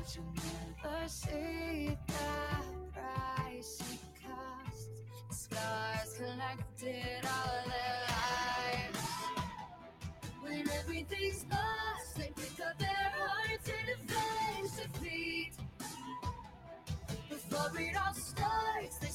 but you'll never see the price it costs. The scars collected all their lives. When everything's lost, they pick up their hearts and face defeat. Before it all starts, they